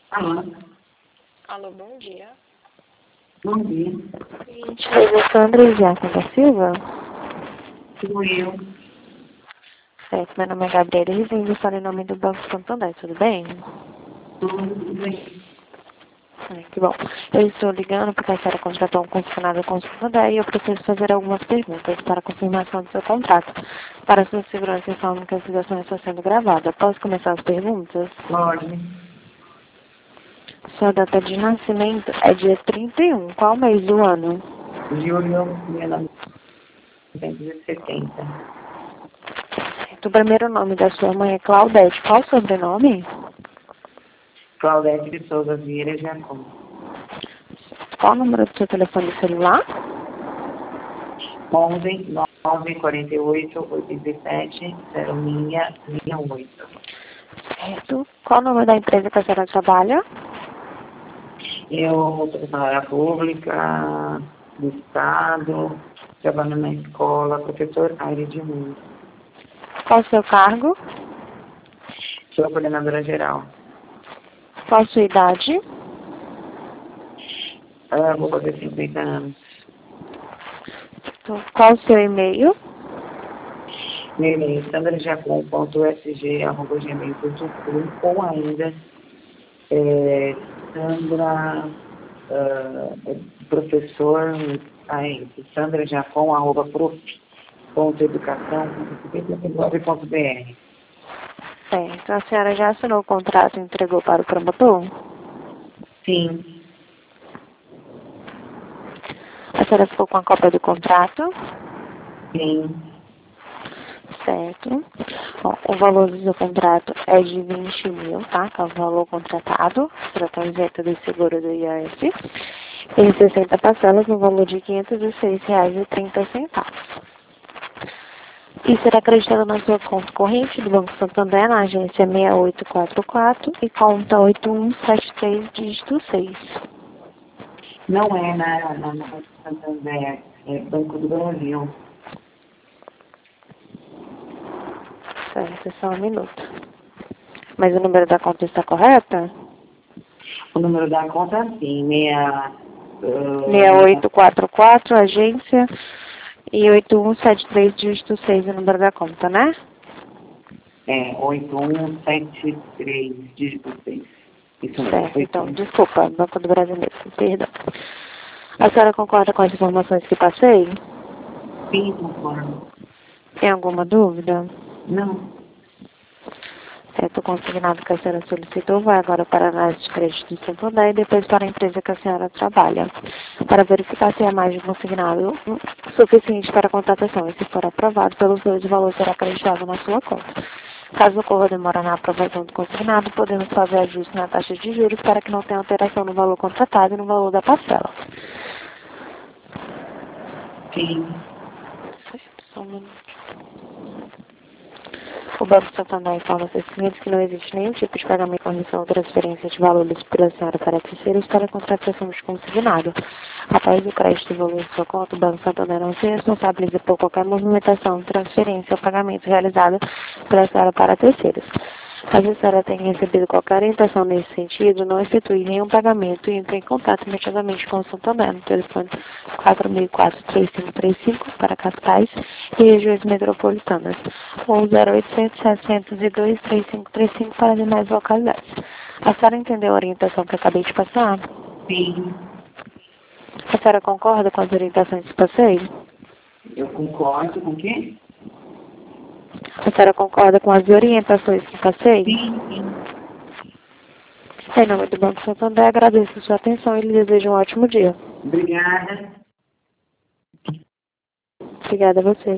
Alô? Alô, bom dia. Bom dia. Seguinte, é Sandra Jaco da Silva. Sou eu. Certo, meu nome é Gabriela Rezende, eu falo em nome do Banco Santander, tudo bem? Tudo bem. Que bom. Eu estou ligando porque a senhora contratou um concessionário com o Santander e eu preciso fazer algumas perguntas para confirmação do seu contrato. Para sua segurança, informam que a ligação está sendo gravada. Posso começar as perguntas? Pode. Sua data de nascimento é dia 31. Qual mês do ano? Julho 1970. O primeiro nome da sua mãe é Claudete. Qual o sobrenome? Claudete de Souza Vieira Jacom. Qual o número do seu telefone celular? 11 948 87 0668. Certo. Qual o nome da empresa que a senhora trabalha? Eu sou funcionária pública do Estado, trabalho na escola, professor área de rua. Qual o seu cargo? Sou coordenadora geral. Qual a sua idade? Vou fazer 50 anos. Qual o seu e-mail? Meu e-mail é sandrajacom.sg@gmail.com ou ainda Sandra, professor, sandrajacom@prof.educação.br. Certo. A senhora já assinou o contrato e entregou para o promotor? Sim, A senhora ficou com a cópia do contrato? sim, Certo. Bom, o valor do seu contrato é de 20 mil, tá? Que é o valor contratado, para a isenta do seguro do IOF. Em 60 parcelas, no valor de R$ 506,30. E será acreditado na sua conta corrente do Banco Santander, na agência 6844 e conta 8173, dígito 6. não é na Santander, é Banco do Brasil. Certo, é só um minuto. Mas o número da conta está correto? O número da conta, sim, 6844, agência, e 8173, dígito 6, o número da conta, né? 8173, dígito 6. Isso mesmo, Certo, então, 81. desculpa, Banco do Brasil mesmo, perdão. A senhora concorda com as informações que passei? Sim, conforme. Tem alguma dúvida? Não. Certo, o consignado que a senhora solicitou vai agora para a análise de crédito do Santander e depois para a empresa que a senhora trabalha, para verificar se é mais de consignado suficiente para a contratação e se for aprovado pelos dois, o valor será acreditado na sua conta. Caso ocorra demora na aprovação do consignado, podemos fazer ajuste na taxa de juros para que não tenha alteração no valor contratado e no valor da parcela. Sim. Certo, só um minuto. O Banco Santander informa aos seus clientes que não existe nenhum tipo de pagamento, correção ou transferência de valores por a senhora para terceiros para a contratação de consignado. Após o crédito do valor de sua conta, o Banco Santander não se responsabiliza por qualquer movimentação, transferência ou pagamento realizado pela senhora para terceiros. Caso a senhora tenha recebido qualquer orientação nesse sentido, não efetue nenhum pagamento e entre em contato imediatamente com o Santander no telefone 4004-3535 para capitais e regiões metropolitanas ou 0800-702-3535 para demais localidades. A senhora entendeu a orientação que eu acabei de passar? Sim. A senhora concorda com as orientações que passei? Eu concordo com o quê? A senhora concorda com as orientações que passei? Sim, sim. Em nome do Banco Santander, agradeço a sua atenção e lhe desejo um ótimo dia. Obrigada. Obrigada a você.